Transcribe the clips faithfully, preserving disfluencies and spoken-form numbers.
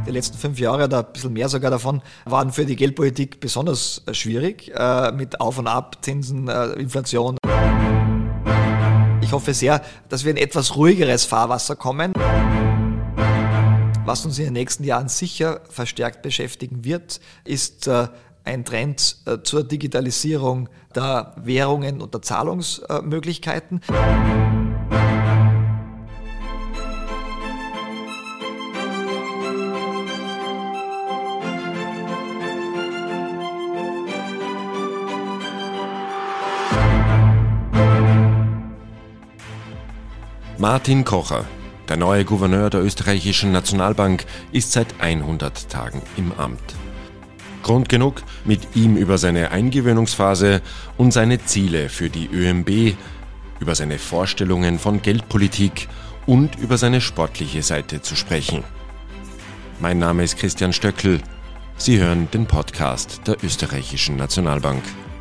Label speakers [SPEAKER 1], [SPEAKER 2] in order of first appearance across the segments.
[SPEAKER 1] Die letzten fünf Jahre oder ein bisschen mehr sogar davon waren für die Geldpolitik besonders schwierig, mit Auf und Ab, Zinsen, Inflation. Ich hoffe sehr, dass wir in etwas ruhigeres Fahrwasser kommen. Was uns in den nächsten Jahren sicher verstärkt beschäftigen wird, ist ein Trend zur Digitalisierung der Währungen und der Zahlungsmöglichkeiten.
[SPEAKER 2] Martin Kocher, der neue Gouverneur der österreichischen Nationalbank, ist seit hundert Tagen im Amt. Grund genug, mit ihm über seine Eingewöhnungsphase und seine Ziele für die ÖMB, über seine Vorstellungen von Geldpolitik und über seine sportliche Seite zu sprechen. Mein Name ist Christian Stöckl. Sie hören den Podcast der österreichischen Nationalbank.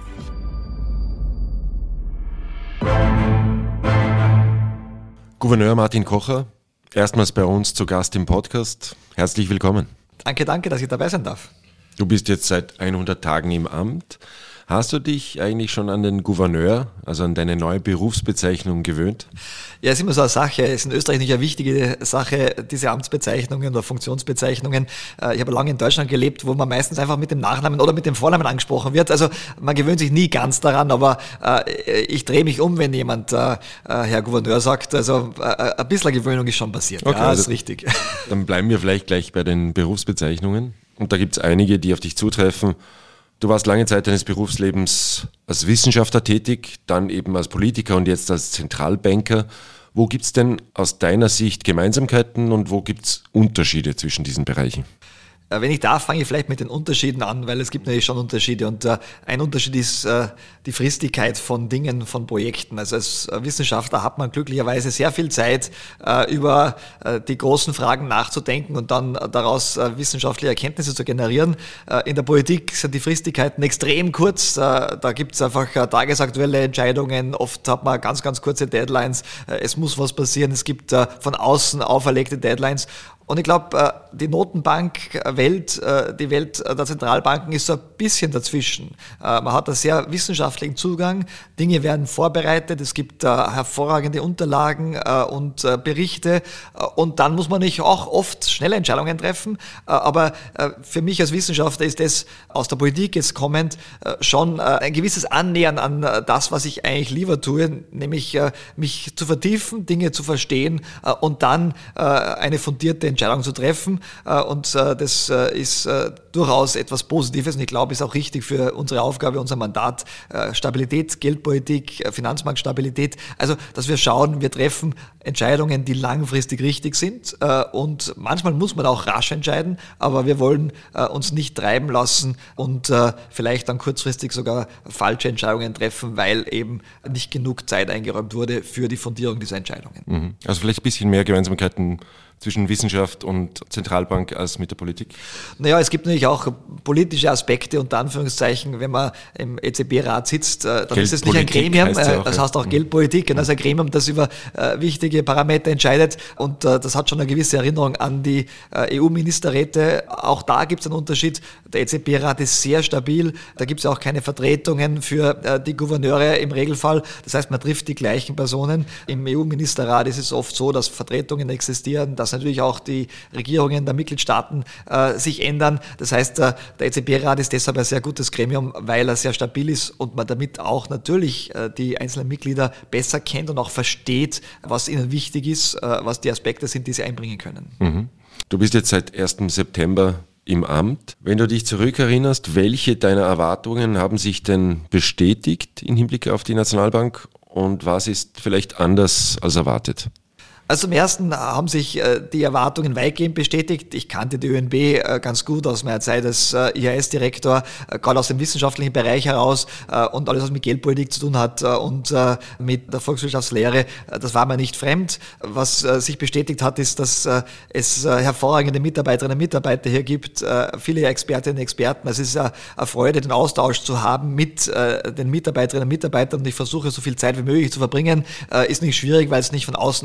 [SPEAKER 2] Gouverneur Martin Kocher, erstmals bei uns zu Gast im Podcast. Herzlich willkommen.
[SPEAKER 1] Danke, danke, dass ich dabei sein darf.
[SPEAKER 2] Du bist jetzt seit hundert Tagen im Amt. Hast du dich eigentlich schon an den Gouverneur, also an deine neue Berufsbezeichnung gewöhnt?
[SPEAKER 1] Ja, es ist immer so eine Sache. Es ist in Österreich nicht eine wichtige Sache, diese Amtsbezeichnungen oder Funktionsbezeichnungen. Ich habe lange in Deutschland gelebt, wo man meistens einfach mit dem Nachnamen oder mit dem Vornamen angesprochen wird. Also man gewöhnt sich nie ganz daran, aber ich drehe mich um, wenn jemand Herr Gouverneur sagt. Also ein bisschen Gewöhnung ist schon passiert.
[SPEAKER 2] Okay,
[SPEAKER 1] ja, das
[SPEAKER 2] also
[SPEAKER 1] ist richtig.
[SPEAKER 2] Dann bleiben wir vielleicht gleich bei den Berufsbezeichnungen. Und da gibt es einige, die auf dich zutreffen. Du warst lange Zeit deines Berufslebens als Wissenschaftler tätig, dann eben als Politiker und jetzt als Zentralbanker. Wo gibt es denn aus deiner Sicht Gemeinsamkeiten und wo gibt es Unterschiede zwischen diesen Bereichen?
[SPEAKER 1] Wenn ich darf, fange ich vielleicht mit den Unterschieden an, weil es gibt natürlich schon Unterschiede. Und äh, ein Unterschied ist äh, die Fristigkeit von Dingen, von Projekten. Also als Wissenschaftler hat man glücklicherweise sehr viel Zeit, äh, über äh, die großen Fragen nachzudenken und dann äh, daraus äh, wissenschaftliche Erkenntnisse zu generieren. Äh, in der Politik sind die Fristigkeiten extrem kurz. Äh, da gibt es einfach äh, tagesaktuelle Entscheidungen. Oft hat man ganz, ganz kurze Deadlines. Äh, es muss was passieren. Es gibt äh, von außen auferlegte Deadlines. Und ich glaube, die Notenbankwelt, die Welt der Zentralbanken ist so ein bisschen dazwischen. Man hat einen sehr wissenschaftlichen Zugang, Dinge werden vorbereitet, es gibt hervorragende Unterlagen und Berichte und dann muss man nicht auch oft schnelle Entscheidungen treffen. Aber für mich als Wissenschaftler ist das aus der Politik jetzt kommend schon ein gewisses Annähern an das, was ich eigentlich lieber tue, nämlich mich zu vertiefen, Dinge zu verstehen und dann eine fundierte Entscheidung zu treffen und das ist durchaus etwas Positives und ich glaube, es ist auch richtig für unsere Aufgabe, unser Mandat, Stabilität, Geldpolitik, Finanzmarktstabilität, also dass wir schauen, wir treffen Entscheidungen, die langfristig richtig sind und manchmal muss man auch rasch entscheiden, aber wir wollen uns nicht treiben lassen und vielleicht dann kurzfristig sogar falsche Entscheidungen treffen, weil eben nicht genug Zeit eingeräumt wurde für die Fundierung dieser Entscheidungen.
[SPEAKER 2] Also vielleicht ein bisschen mehr Gemeinsamkeiten zwischen Wissenschaft und Zentralbank als mit der Politik?
[SPEAKER 1] Naja, es gibt natürlich auch politische Aspekte, unter Anführungszeichen, wenn man im E Z B-Rat sitzt, dann ist es nicht ein Gremium, heißt ja auch, das heißt auch ja. Geldpolitik, das ist ein Gremium, das über äh, wichtige Parameter entscheidet und äh, das hat schon eine gewisse Erinnerung an die äh, E U-Ministerräte. Auch da gibt es einen Unterschied. Der E Z B-Rat ist sehr stabil, da gibt es auch keine Vertretungen für äh, die Gouverneure im Regelfall. Das heißt, man trifft die gleichen Personen. Im E U-Ministerrat ist es oft so, dass Vertretungen existieren, dass natürlich auch die Regierungen der Mitgliedstaaten äh, sich ändern. Das heißt, äh, der E Z B-Rat ist deshalb ein sehr gutes Gremium, weil er sehr stabil ist und man damit auch natürlich äh, die einzelnen Mitglieder besser kennt und auch versteht, was ihnen wichtig ist, äh, was die Aspekte sind, die sie einbringen können.
[SPEAKER 2] Mhm. Du bist jetzt seit ersten September im Amt. Wenn du dich zurückerinnerst, welche deiner Erwartungen haben sich denn bestätigt im Hinblick auf die Nationalbank und was ist vielleicht anders als erwartet?
[SPEAKER 1] Also zum Ersten haben sich äh, die Erwartungen weitgehend bestätigt. Ich kannte die Ö N B äh, ganz gut aus meiner Zeit als äh, I H S-Direktor, äh, gerade aus dem wissenschaftlichen Bereich heraus äh, und alles, was mit Geldpolitik zu tun hat äh, und äh, mit der Volkswirtschaftslehre, äh, das war mir nicht fremd. Was äh, sich bestätigt hat, ist, dass äh, es äh, hervorragende Mitarbeiterinnen und Mitarbeiter hier gibt, äh, viele Expertinnen und Experten. Es ist äh, eine Freude, den Austausch zu haben mit äh, den Mitarbeiterinnen und Mitarbeitern und ich versuche, so viel Zeit wie möglich zu verbringen. Äh, ist nicht schwierig, weil es nicht von außen auch gewisse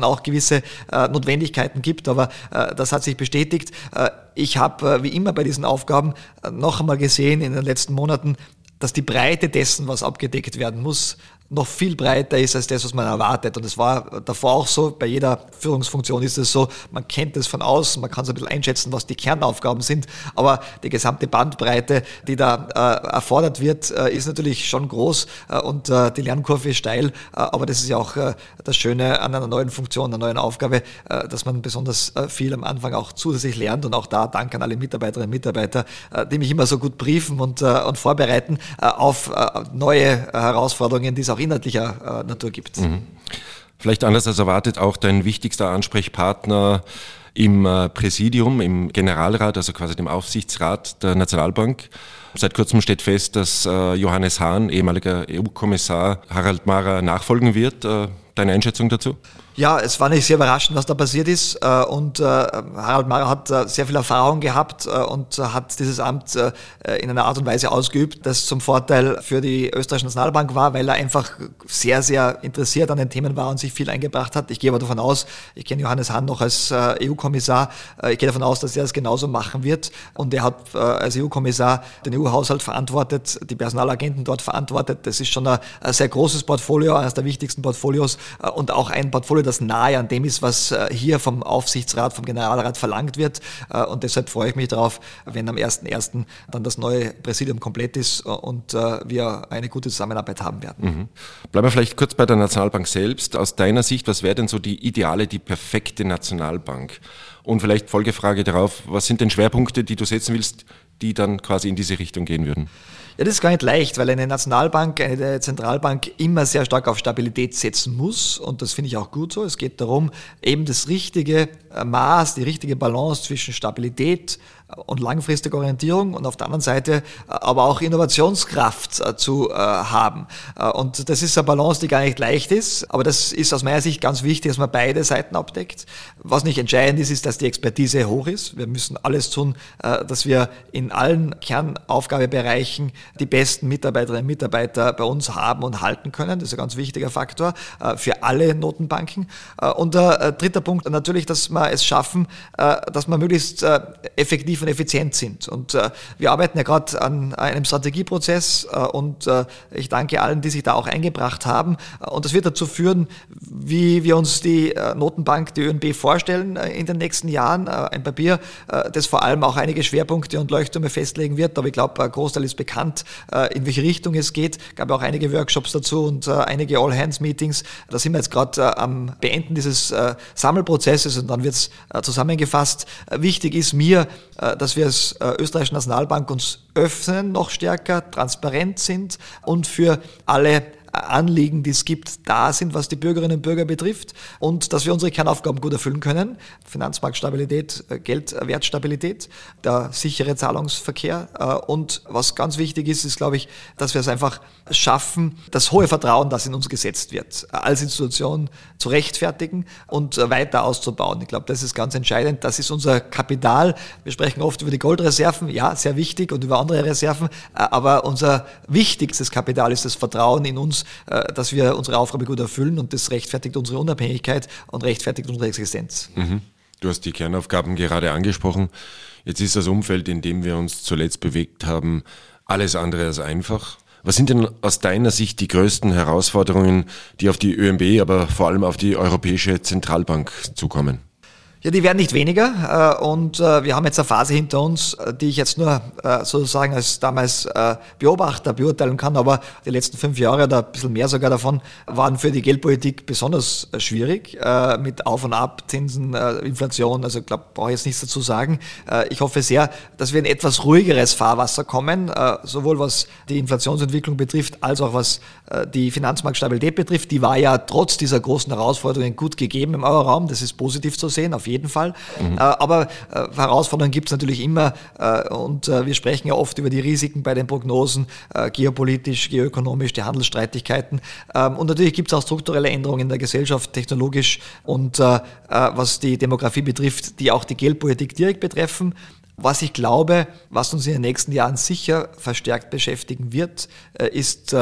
[SPEAKER 1] gewisse äh, Notwendigkeiten gibt, aber äh, das hat sich bestätigt. Äh, ich habe äh, wie immer bei diesen Aufgaben äh, noch einmal gesehen in den letzten Monaten, dass die Breite dessen, was abgedeckt werden muss, noch viel breiter ist als das, was man erwartet. Und es war davor auch so, bei jeder Führungsfunktion ist es so, man kennt es von außen, man kann so ein bisschen einschätzen, was die Kernaufgaben sind, aber die gesamte Bandbreite, die da äh, erfordert wird, äh, ist natürlich schon groß äh, und äh, die Lernkurve ist steil, äh, aber das ist ja auch äh, das Schöne an einer neuen Funktion, einer neuen Aufgabe, äh, dass man besonders äh, viel am Anfang auch zusätzlich lernt und auch da Dank an alle Mitarbeiterinnen und Mitarbeiter, äh, die mich immer so gut briefen und, äh, und vorbereiten äh, auf äh, neue äh, Herausforderungen, die es auch inhaltlicher äh, Natur gibt.
[SPEAKER 2] Mhm. Vielleicht anders als erwartet auch dein wichtigster Ansprechpartner im äh, Präsidium, im Generalrat, also quasi dem Aufsichtsrat der Nationalbank. Seit kurzem steht fest, dass äh, Johannes Hahn, ehemaliger E U-Kommissar, Harald Mara nachfolgen wird. Äh, deine Einschätzung dazu?
[SPEAKER 1] Ja, es war nicht sehr überraschend, was da passiert ist und Harald Mara hat sehr viel Erfahrung gehabt und hat dieses Amt in einer Art und Weise ausgeübt, das zum Vorteil für die österreichische Nationalbank war, weil er einfach sehr, sehr interessiert an den Themen war und sich viel eingebracht hat. Ich gehe aber davon aus, ich kenne Johannes Hahn noch als E U-Kommissar, ich gehe davon aus, dass er das genauso machen wird und er hat als E U-Kommissar den E U-Haushalt verantwortet, die Personalagenten dort verantwortet. Das ist schon ein sehr großes Portfolio, eines der wichtigsten Portfolios und auch ein Portfolio, das nahe an dem ist, was hier vom Aufsichtsrat, vom Generalrat verlangt wird. Und deshalb freue ich mich darauf, wenn am ersten ersten dann das neue Präsidium komplett ist und wir eine gute Zusammenarbeit haben werden.
[SPEAKER 2] Mhm. Bleiben wir vielleicht kurz bei der Nationalbank selbst. Aus deiner Sicht, was wäre denn so die ideale, die perfekte Nationalbank? Und vielleicht Folgefrage darauf, was sind denn Schwerpunkte, die du setzen willst, die dann quasi in diese Richtung gehen würden?
[SPEAKER 1] Ja, das ist gar nicht leicht, weil eine Nationalbank, eine Zentralbank immer sehr stark auf Stabilität setzen muss und das finde ich auch gut so. Es geht darum, eben das richtige Maß, die richtige Balance zwischen Stabilität und langfristige Orientierung und auf der anderen Seite aber auch Innovationskraft zu haben. Und das ist eine Balance, die gar nicht leicht ist, aber das ist aus meiner Sicht ganz wichtig, dass man beide Seiten abdeckt. Was nicht entscheidend ist, ist, dass die Expertise hoch ist. Wir müssen alles tun, dass wir in allen Kernaufgabebereichen die besten Mitarbeiterinnen und Mitarbeiter bei uns haben und halten können. Das ist ein ganz wichtiger Faktor für alle Notenbanken. Und der dritte Punkt natürlich, dass wir es schaffen, dass wir möglichst effektiv und effizient sind. Und äh, wir arbeiten ja gerade an einem Strategieprozess äh, und äh, ich danke allen, die sich da auch eingebracht haben. Und das wird dazu führen, wie wir uns die äh, Notenbank, die Ö N B vorstellen äh, in den nächsten Jahren. Äh, ein Papier, äh, das vor allem auch einige Schwerpunkte und Leuchttürme festlegen wird. Aber ich glaube, ein Großteil ist bekannt, äh, in welche Richtung es geht. Es gab auch einige Workshops dazu und äh, einige All-Hands-Meetings. Da sind wir jetzt gerade äh, am Beenden dieses äh, Sammelprozesses und dann wird es äh, zusammengefasst. Äh, wichtig ist mir, äh, dass wir als äh, österreichische Nationalbank uns öffnen, noch stärker transparent sind und für alle Anliegen, die es gibt, da sind, was die Bürgerinnen und Bürger betrifft und dass wir unsere Kernaufgaben gut erfüllen können. Finanzmarktstabilität, Geldwertstabilität, der sichere Zahlungsverkehr und was ganz wichtig ist, ist, glaube ich, dass wir es einfach schaffen, das hohe Vertrauen, das in uns gesetzt wird, als Institution zu rechtfertigen und weiter auszubauen. Ich glaube, das ist ganz entscheidend. Das ist unser Kapital. Wir sprechen oft über die Goldreserven, ja, sehr wichtig und über andere Reserven, aber unser wichtigstes Kapital ist das Vertrauen in uns, dass wir unsere Aufgabe gut erfüllen und das rechtfertigt unsere Unabhängigkeit und rechtfertigt unsere Existenz.
[SPEAKER 2] Mhm. Du hast die Kernaufgaben gerade angesprochen. Jetzt ist das Umfeld, in dem wir uns zuletzt bewegt haben, alles andere als einfach. Was sind denn aus deiner Sicht die größten Herausforderungen, die auf die Ö M B, aber vor allem auf die Europäische Zentralbank zukommen?
[SPEAKER 1] Ja, die werden nicht weniger und wir haben jetzt eine Phase hinter uns, die ich jetzt nur sozusagen als damals Beobachter beurteilen kann, aber die letzten fünf Jahre oder ein bisschen mehr sogar davon waren für die Geldpolitik besonders schwierig mit Auf und Ab, Zinsen, Inflation, also ich glaube, brauche ich jetzt nichts dazu sagen. Ich hoffe sehr, dass wir in etwas ruhigeres Fahrwasser kommen, sowohl was die Inflationsentwicklung betrifft, als auch was die Finanzmarktstabilität betrifft. Die war ja trotz dieser großen Herausforderungen gut gegeben im Euroraum, das ist positiv zu sehen, auf jeden Fall. Mhm. Aber äh, Herausforderungen gibt es natürlich immer äh, und äh, wir sprechen ja oft über die Risiken bei den Prognosen, äh, geopolitisch, geoökonomisch, die Handelsstreitigkeiten ähm, und natürlich gibt es auch strukturelle Änderungen in der Gesellschaft, technologisch und äh, was die Demografie betrifft, die auch die Geldpolitik direkt betreffen. Was ich glaube, was uns in den nächsten Jahren sicher verstärkt beschäftigen wird, äh, ist äh,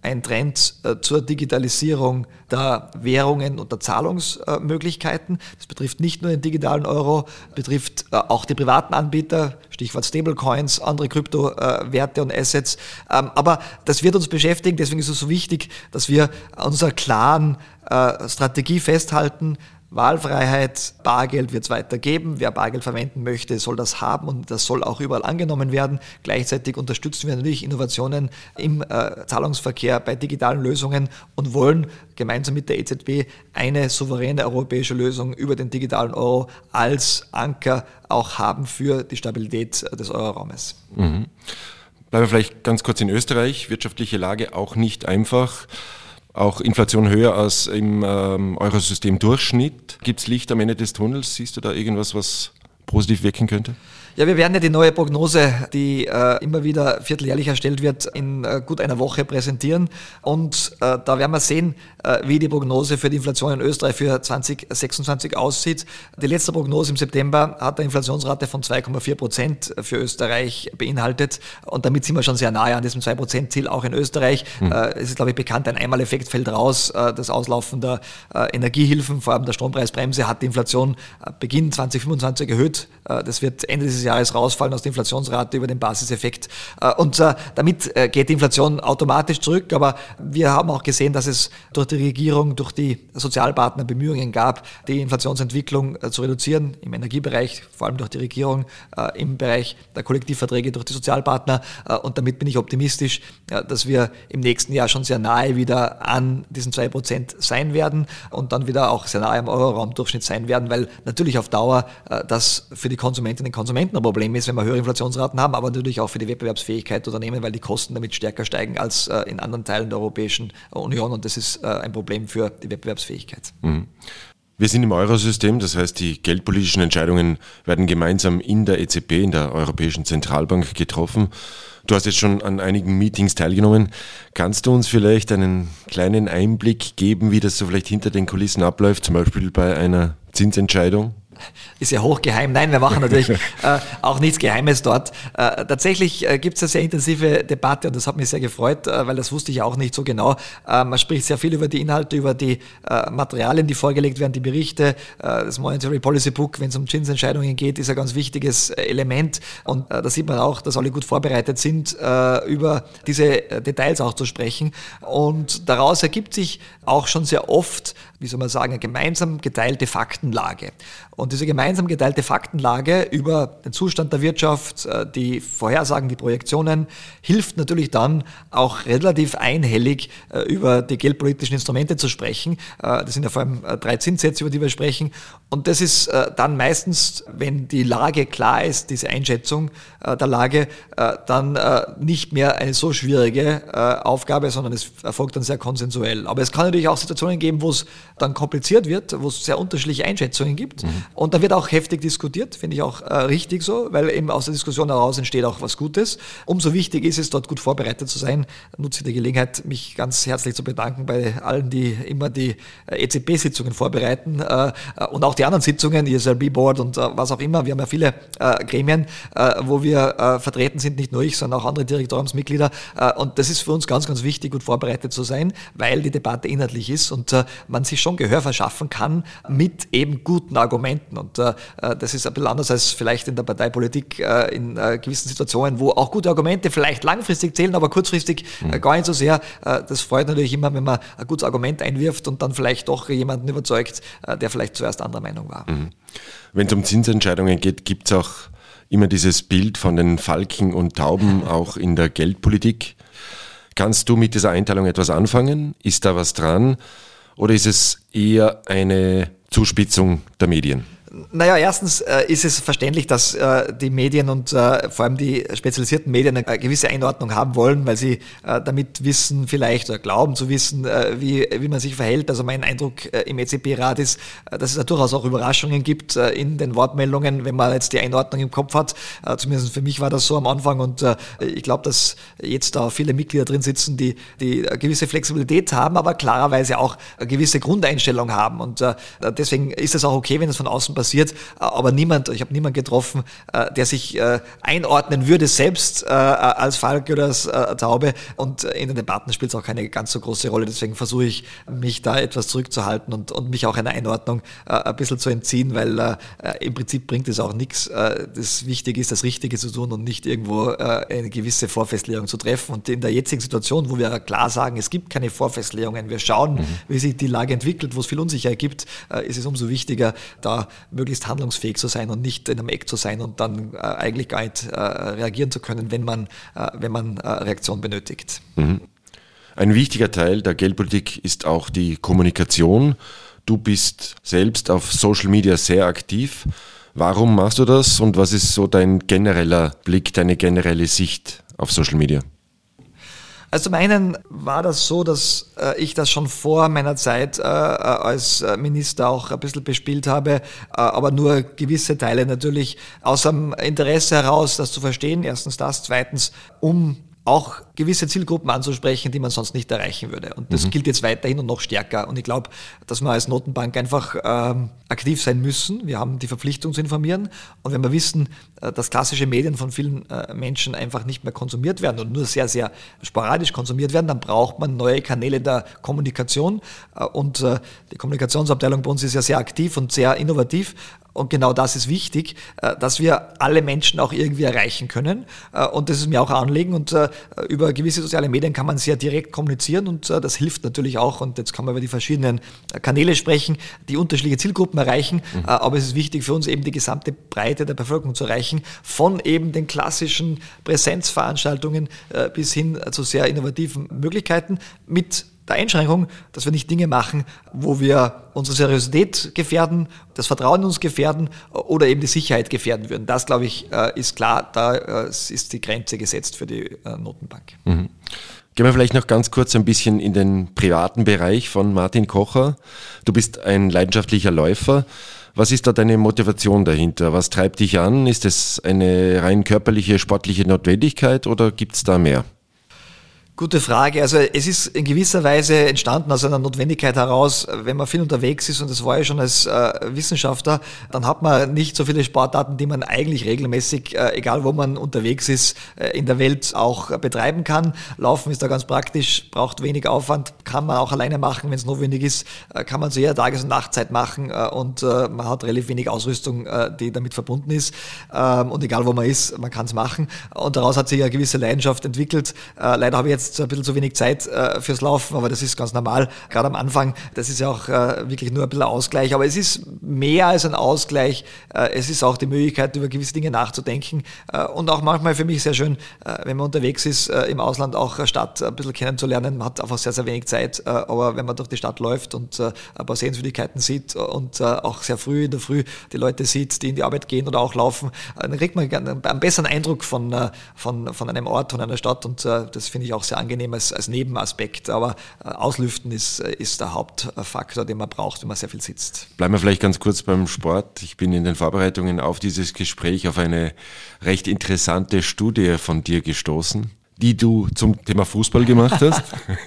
[SPEAKER 1] ein Trend zur Digitalisierung der Währungen und der Zahlungsmöglichkeiten. Das betrifft nicht nur den digitalen Euro, betrifft auch die privaten Anbieter, Stichwort Stablecoins, andere Kryptowerte und Assets. Aber das wird uns beschäftigen, deswegen ist es so wichtig, dass wir an unserer klaren Strategie festhalten. Wahlfreiheit, Bargeld wird es weitergeben. Wer Bargeld verwenden möchte, soll das haben und das soll auch überall angenommen werden. Gleichzeitig unterstützen wir natürlich Innovationen im äh, Zahlungsverkehr bei digitalen Lösungen und wollen gemeinsam mit der E Z B eine souveräne europäische Lösung über den digitalen Euro als Anker auch haben für die Stabilität des Euroraumes.
[SPEAKER 2] Mhm. Bleiben wir vielleicht ganz kurz in Österreich. Wirtschaftliche Lage auch nicht einfach. Auch Inflation höher als im ähm, Eurosystem-Durchschnitt. Gibt es Licht am Ende des Tunnels? Siehst du da irgendwas, was positiv wirken könnte?
[SPEAKER 1] Ja, wir werden ja die neue Prognose, die äh, immer wieder vierteljährlich erstellt wird, in äh, gut einer Woche präsentieren. Und äh, da werden wir sehen, äh, wie die Prognose für die Inflation in Österreich für zwanzig sechsundzwanzig aussieht. Die letzte Prognose im September hat eine Inflationsrate von zwei Komma vier Prozent für Österreich beinhaltet. Und damit sind wir schon sehr nahe an diesem zwei Prozent Ziel auch in Österreich. Mhm. Äh, es ist, glaube ich, bekannt, ein Einmaleffekt fällt raus. Äh, das Auslaufen der äh, Energiehilfen, vor allem der Strompreisbremse, hat die Inflation äh, Beginn zwanzig fünfundzwanzig erhöht. Äh, das wird Ende dieses Jahres rausfallen aus der Inflationsrate über den Basiseffekt. Und damit geht die Inflation automatisch zurück. Aber wir haben auch gesehen, dass es durch die Regierung, durch die Sozialpartner Bemühungen gab, die Inflationsentwicklung zu reduzieren, im Energiebereich, vor allem durch die Regierung, im Bereich der Kollektivverträge durch die Sozialpartner. Und damit bin ich optimistisch, dass wir im nächsten Jahr schon sehr nahe wieder an diesen zwei Prozent sein werden und dann wieder auch sehr nahe am Euroraumdurchschnitt sein werden, weil natürlich auf Dauer das für die Konsumentinnen und Konsumenten ein Problem ist, wenn wir höhere Inflationsraten haben, aber natürlich auch für die Wettbewerbsfähigkeit der Unternehmen, weil die Kosten damit stärker steigen als äh, in anderen Teilen der Europäischen Union und das ist äh, ein Problem für die Wettbewerbsfähigkeit.
[SPEAKER 2] Mhm. Wir sind im Eurosystem, das heißt, die geldpolitischen Entscheidungen werden gemeinsam in der E Z B, in der Europäischen Zentralbank, getroffen. Du hast jetzt schon an einigen Meetings teilgenommen. Kannst du uns vielleicht einen kleinen Einblick geben, wie das so vielleicht hinter den Kulissen abläuft, zum Beispiel bei einer Zinsentscheidung?
[SPEAKER 1] Ist ja hochgeheim. Nein, wir machen natürlich äh, auch nichts Geheimes dort. Äh, tatsächlich äh, gibt es eine sehr intensive Debatte und das hat mich sehr gefreut, äh, weil das wusste ich auch nicht so genau. Äh, man spricht sehr viel über die Inhalte, über die äh, Materialien, die vorgelegt werden, die Berichte. Äh, das Monetary Policy Book, wenn es um Zinsentscheidungen geht, ist ein ganz wichtiges Element und äh, da sieht man auch, dass alle gut vorbereitet sind, äh, über diese äh, Details auch zu sprechen und daraus ergibt sich auch schon sehr oft, wie soll man sagen, eine gemeinsam geteilte Faktenlage. Und diese gemeinsam geteilte Faktenlage über den Zustand der Wirtschaft, die Vorhersagen, die Projektionen, hilft natürlich dann auch relativ einhellig über die geldpolitischen Instrumente zu sprechen. Das sind ja vor allem drei Zinssätze, über die wir sprechen. Und das ist dann meistens, wenn die Lage klar ist, diese Einschätzung der Lage, dann nicht mehr eine so schwierige Aufgabe, sondern es erfolgt dann sehr konsensuell. Aber es kann natürlich auch Situationen geben, wo es dann kompliziert wird, wo es sehr unterschiedliche Einschätzungen gibt. Mhm. Und da wird auch heftig diskutiert, finde ich auch äh, richtig so, weil eben aus der Diskussion heraus entsteht auch was Gutes. Umso wichtig ist es, dort gut vorbereitet zu sein. Da nutze ich die Gelegenheit, mich ganz herzlich zu bedanken bei allen, die immer die äh, E Z B-Sitzungen vorbereiten äh, und auch die anderen Sitzungen, E S R B-Board und äh, was auch immer. Wir haben ja viele äh, Gremien, äh, wo wir äh, vertreten sind, nicht nur ich, sondern auch andere Direktoriumsmitglieder. Äh, und das ist für uns ganz, ganz wichtig, gut vorbereitet zu sein, weil die Debatte inhaltlich ist und äh, man sich schon Gehör verschaffen kann mit eben guten Argumenten. Und äh, das ist ein bisschen anders als vielleicht in der Parteipolitik äh, in äh, gewissen Situationen, wo auch gute Argumente vielleicht langfristig zählen, aber kurzfristig äh, gar nicht so sehr. Äh, das freut natürlich immer, wenn man ein gutes Argument einwirft und dann vielleicht doch jemanden überzeugt, äh, der vielleicht zuerst anderer Meinung war.
[SPEAKER 2] Mhm. Wenn es um Zinsentscheidungen geht, gibt es auch immer dieses Bild von den Falken und Tauben auch in der Geldpolitik. Kannst du mit dieser Einteilung etwas anfangen? Ist da was dran? Oder ist es eher eine Zuspitzung der Medien?
[SPEAKER 1] Naja, erstens äh, ist es verständlich, dass äh, die Medien und äh, vor allem die spezialisierten Medien eine gewisse Einordnung haben wollen, weil sie äh, damit wissen vielleicht oder glauben zu wissen, äh, wie, wie man sich verhält. Also mein Eindruck äh, im E Z B-Rat ist, äh, dass es da durchaus auch Überraschungen gibt äh, in den Wortmeldungen, wenn man jetzt die Einordnung im Kopf hat. Äh, zumindest für mich war das so am Anfang und äh, ich glaube, dass jetzt da viele Mitglieder drin sitzen, die, die eine gewisse Flexibilität haben, aber klarerweise auch eine gewisse Grundeinstellung haben und äh, deswegen ist es auch okay, wenn es von außen passiert, passiert, aber niemand, ich habe niemanden getroffen, der sich einordnen würde, selbst als Falke oder als Taube, und in den Debatten spielt es auch keine ganz so große Rolle, deswegen versuche ich, mich da etwas zurückzuhalten und, und mich auch einer Einordnung ein bisschen zu entziehen, weil im Prinzip bringt es auch nichts. Das Wichtige ist, das Richtige zu tun und nicht irgendwo eine gewisse Vorfestlegung zu treffen. Und in der jetzigen Situation, wo wir klar sagen, es gibt keine Vorfestlegungen, wir schauen, mhm. wie sich die Lage entwickelt, wo es viel Unsicherheit gibt, ist es umso wichtiger, da möglichst handlungsfähig zu sein und nicht in einem Eck zu sein und dann eigentlich gar nicht reagieren zu können, wenn man, wenn man Reaktion benötigt.
[SPEAKER 2] Mhm. Ein wichtiger Teil der Geldpolitik ist auch die Kommunikation. Du bist selbst auf Social Media sehr aktiv. Warum machst du das und was ist so dein genereller Blick, deine generelle Sicht auf Social Media?
[SPEAKER 1] Also zum einen war das so, dass äh, ich das schon vor meiner Zeit äh, als Minister auch ein bisschen bespielt habe, äh, aber nur gewisse Teile natürlich aus dem Interesse heraus, das zu verstehen. Erstens das, zweitens um auch gewisse Zielgruppen anzusprechen, die man sonst nicht erreichen würde. Und das mhm. gilt jetzt weiterhin und noch stärker. Und ich glaube, dass wir als Notenbank einfach ähm, aktiv sein müssen. Wir haben die Verpflichtung zu informieren. Und wenn wir wissen, äh, dass klassische Medien von vielen äh, Menschen einfach nicht mehr konsumiert werden und nur sehr, sehr sporadisch konsumiert werden, dann braucht man neue Kanäle der Kommunikation. Äh, und äh, die Kommunikationsabteilung bei uns ist ja sehr aktiv und sehr innovativ. Und genau das ist wichtig, dass wir alle Menschen auch irgendwie erreichen können. Und das ist mir auch ein Anliegen. Und über gewisse soziale Medien kann man sehr direkt kommunizieren und das hilft natürlich auch. Und jetzt kann man über die verschiedenen Kanäle sprechen, die unterschiedliche Zielgruppen erreichen. Mhm. Aber es ist wichtig für uns eben die gesamte Breite der Bevölkerung zu erreichen, von eben den klassischen Präsenzveranstaltungen bis hin zu sehr innovativen Möglichkeiten mit der Einschränkung, dass wir nicht Dinge machen, wo wir unsere Seriosität gefährden, das Vertrauen in uns gefährden oder eben die Sicherheit gefährden würden. Das, glaube ich, ist klar, da ist die Grenze gesetzt für die Notenbank.
[SPEAKER 2] Mhm. Gehen wir vielleicht noch ganz kurz ein bisschen in den privaten Bereich von Martin Kocher. Du bist ein leidenschaftlicher Läufer. Was ist da deine Motivation dahinter? Was treibt dich an? Ist es eine rein körperliche, sportliche Notwendigkeit oder gibt es da mehr?
[SPEAKER 1] Gute Frage. Also es ist in gewisser Weise entstanden aus einer Notwendigkeit heraus, wenn man viel unterwegs ist, und das war ja schon als äh, Wissenschaftler, dann hat man nicht so viele Sportarten, die man eigentlich regelmäßig, äh, egal wo man unterwegs ist, äh, in der Welt auch äh, betreiben kann. Laufen ist da ganz praktisch, braucht wenig Aufwand, kann man auch alleine machen, wenn es notwendig ist, äh, kann man zu jeder Tages- und Nachtzeit machen äh, und äh, man hat relativ wenig Ausrüstung, äh, die damit verbunden ist. Ähm, und egal wo man ist, man kann es machen. Und daraus hat sich eine gewisse Leidenschaft entwickelt. Äh, leider habe ich jetzt ein bisschen zu wenig Zeit äh, fürs Laufen, aber das ist ganz normal, gerade am Anfang. Das ist ja auch äh, wirklich nur ein bisschen Ausgleich, aber es ist mehr als ein Ausgleich. Äh, es ist auch die Möglichkeit, über gewisse Dinge nachzudenken äh, und auch manchmal für mich sehr schön, äh, wenn man unterwegs ist, äh, im Ausland auch eine Stadt ein bisschen kennenzulernen. Man hat einfach sehr, sehr wenig Zeit, äh, aber wenn man durch die Stadt läuft und äh, ein paar Sehenswürdigkeiten sieht und äh, auch sehr früh in der Früh die Leute sieht, die in die Arbeit gehen oder auch laufen, äh, dann kriegt man einen, einen besseren Eindruck von, äh, von, von einem Ort, von einer Stadt, und äh, das finde ich auch sehr angenehm als, als Nebenaspekt, aber äh, Auslüften ist, ist der Hauptfaktor, den man braucht, wenn man sehr viel sitzt.
[SPEAKER 2] Bleiben wir vielleicht ganz kurz beim Sport. Ich bin in den Vorbereitungen auf dieses Gespräch auf eine recht interessante Studie von dir gestoßen, die du zum Thema Fußball gemacht hast.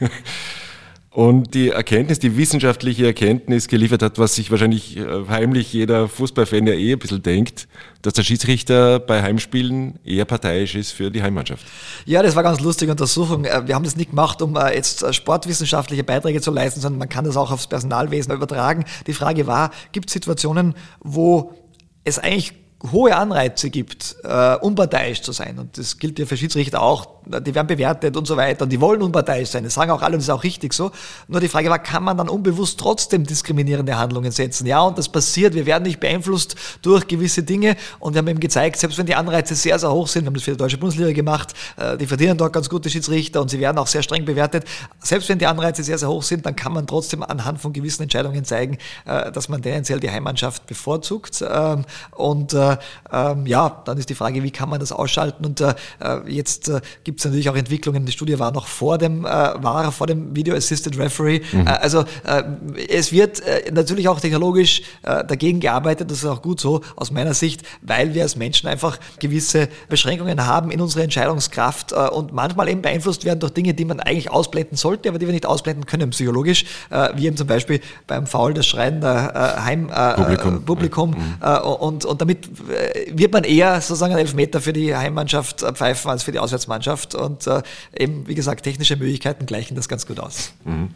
[SPEAKER 2] Und die Erkenntnis, die wissenschaftliche Erkenntnis geliefert hat, was sich wahrscheinlich heimlich jeder Fußballfan ja eh ein bisschen denkt, dass der Schiedsrichter bei Heimspielen eher parteiisch ist für die Heimmannschaft.
[SPEAKER 1] Ja, das war eine ganz lustige Untersuchung. Wir haben das nicht gemacht, um jetzt sportwissenschaftliche Beiträge zu leisten, sondern man kann das auch aufs Personalwesen übertragen. Die Frage war, gibt es Situationen, wo es eigentlich hohe Anreize gibt, äh, unparteiisch zu sein. Und das gilt ja für Schiedsrichter auch. Die werden bewertet und so weiter. Und die wollen unparteiisch sein. Das sagen auch alle und das ist auch richtig so. Nur die Frage war, kann man dann unbewusst trotzdem diskriminierende Handlungen setzen? Ja, und das passiert. Wir werden nicht beeinflusst durch gewisse Dinge. Und wir haben eben gezeigt, selbst wenn die Anreize sehr, sehr hoch sind, wir haben das für die deutsche Bundesliga gemacht, äh, die verdienen dort ganz gute Schiedsrichter und sie werden auch sehr streng bewertet. Selbst wenn die Anreize sehr, sehr hoch sind, dann kann man trotzdem anhand von gewissen Entscheidungen zeigen, äh, dass man tendenziell die Heimmannschaft bevorzugt. Ähm, und äh, äh, ähm, ja, dann ist die Frage, wie kann man das ausschalten? Und äh, jetzt äh, gibt es natürlich auch Entwicklungen. Die Studie war noch vor dem, äh, war vor dem Video Assisted Referee. Mhm. Äh, also äh, es wird äh, natürlich auch technologisch äh, dagegen gearbeitet. Das ist auch gut so aus meiner Sicht, weil wir als Menschen einfach gewisse Beschränkungen haben in unserer Entscheidungskraft äh, und manchmal eben beeinflusst werden durch Dinge, die man eigentlich ausblenden sollte, aber die wir nicht ausblenden können psychologisch, äh, wie eben zum Beispiel beim Foul das Schreien der äh, Heimpublikum. Äh, Publikum. Mhm. Äh, und, und damit äh, wird man eher sozusagen einen Elfmeter für die Heimmannschaft äh, pfeifen als für die Auswärtsmannschaft. Und äh, eben, wie gesagt, technische Möglichkeiten gleichen das ganz gut aus.
[SPEAKER 2] Mhm.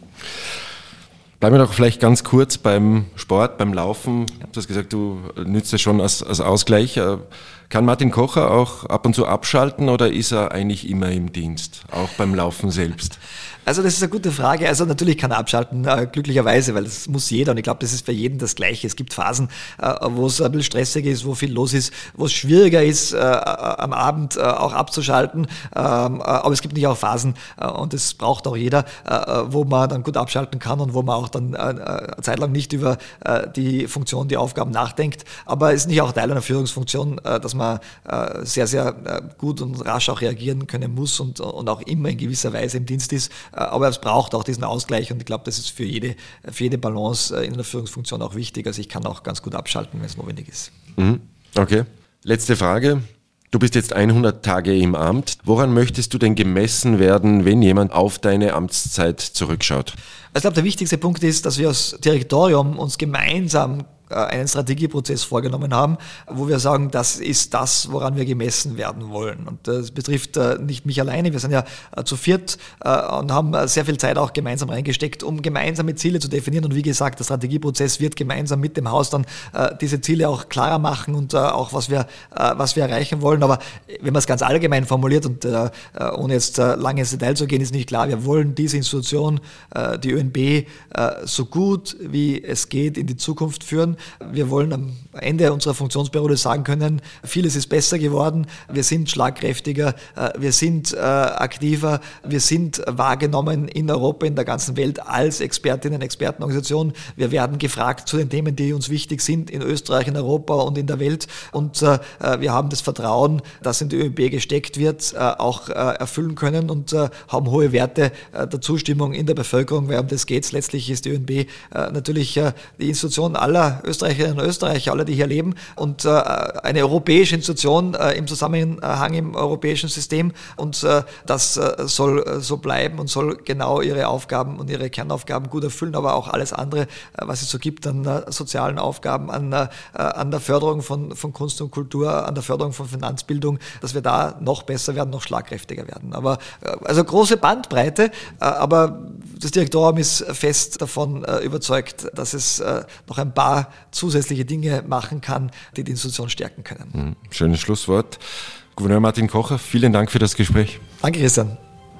[SPEAKER 2] Bleiben wir doch vielleicht ganz kurz beim Sport, beim Laufen. Du hast gesagt, du nützt es schon als, als Ausgleich. Kann Martin Kocher auch ab und zu abschalten oder ist er eigentlich immer im Dienst, auch beim Laufen selbst?
[SPEAKER 1] Also das ist eine gute Frage. Also natürlich kann er abschalten, äh, glücklicherweise, weil das muss jeder und ich glaube, das ist bei jedem das Gleiche. Es gibt Phasen, äh, wo es ein bisschen stressig ist, wo viel los ist, wo es schwieriger ist, äh, am Abend äh, auch abzuschalten. Ähm, äh, aber es gibt nicht auch Phasen, äh, und das braucht auch jeder, äh, wo man dann gut abschalten kann und wo man auch dann äh, eine Zeit lang nicht über äh, die Funktion, die Aufgaben nachdenkt. Aber es ist nicht auch Teil einer Führungsfunktion, äh, dass man äh, sehr, sehr äh, gut und rasch auch reagieren können muss und, und auch immer in gewisser Weise im Dienst ist. Aber es braucht auch diesen Ausgleich und ich glaube, das ist für jede, für jede Balance in der Führungsfunktion auch wichtig. Also ich kann auch ganz gut abschalten, wenn es notwendig ist.
[SPEAKER 2] Okay. Letzte Frage. Du bist jetzt hundert Tage im Amt. Woran möchtest du denn gemessen werden, wenn jemand auf deine Amtszeit zurückschaut?
[SPEAKER 1] Ich glaube, der wichtigste Punkt ist, dass wir als Direktorium uns gemeinsam einen Strategieprozess vorgenommen haben, wo wir sagen, das ist das, woran wir gemessen werden wollen. Und das betrifft nicht mich alleine, wir sind ja zu viert und haben sehr viel Zeit auch gemeinsam reingesteckt, um gemeinsame Ziele zu definieren. Und wie gesagt, der Strategieprozess wird gemeinsam mit dem Haus dann diese Ziele auch klarer machen und auch, was wir, was wir erreichen wollen. Aber wenn man es ganz allgemein formuliert und ohne jetzt lange ins Detail zu gehen, ist nicht klar, wir wollen diese Institution, die ÖNB, so gut wie es geht in die Zukunft führen. Wir wollen am Ende unserer Funktionsperiode sagen können, vieles ist besser geworden, wir sind schlagkräftiger, wir sind aktiver, wir sind wahrgenommen in Europa, in der ganzen Welt als Expertinnen und Expertenorganisation. Wir werden gefragt zu den Themen, die uns wichtig sind in Österreich, in Europa und in der Welt. Und wir haben das Vertrauen, das in die ÖNB gesteckt wird, auch erfüllen können und haben hohe Werte der Zustimmung in der Bevölkerung, weil um das geht es. Letztlich ist die ÖNB natürlich die Institution aller Österreicherinnen und Österreicher, alle, die hier leben und äh, eine europäische Institution äh, im Zusammenhang im europäischen System und äh, das äh, soll äh, so bleiben und soll genau ihre Aufgaben und ihre Kernaufgaben gut erfüllen, aber auch alles andere, äh, was es so gibt an äh, sozialen Aufgaben, an, äh, an der Förderung von, von Kunst und Kultur, an der Förderung von Finanzbildung, dass wir da noch besser werden, noch schlagkräftiger werden. Aber äh, also große Bandbreite, äh, aber das Direktorium ist fest davon äh, überzeugt, dass es äh, noch ein paar zusätzliche Dinge machen kann, die die Institution stärken können.
[SPEAKER 2] Schönes Schlusswort. Gouverneur Martin Kocher, vielen Dank für das Gespräch.
[SPEAKER 1] Danke, Christian.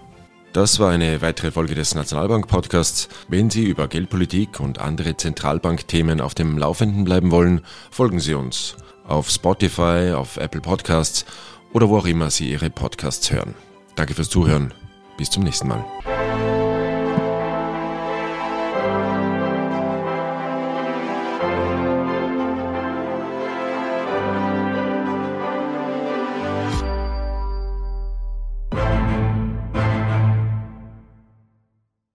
[SPEAKER 2] Das war eine weitere Folge des Nationalbank-Podcasts. Wenn Sie über Geldpolitik und andere Zentralbankthemen auf dem Laufenden bleiben wollen, folgen Sie uns auf Spotify, auf Apple Podcasts oder wo auch immer Sie Ihre Podcasts hören. Danke fürs Zuhören. Bis zum nächsten Mal.